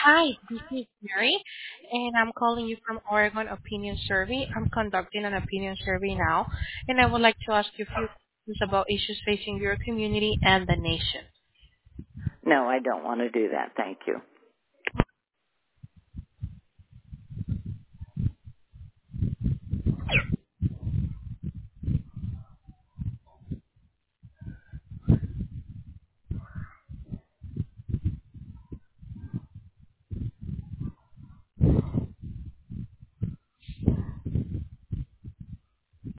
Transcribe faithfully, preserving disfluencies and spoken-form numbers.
Hi, this is Mary, and I'm calling you from Oregon Opinion Survey. I'm conducting an opinion survey now, and I would like to ask you a few questions about issues facing your community and the nation. No, I don't want to do that. Thank you.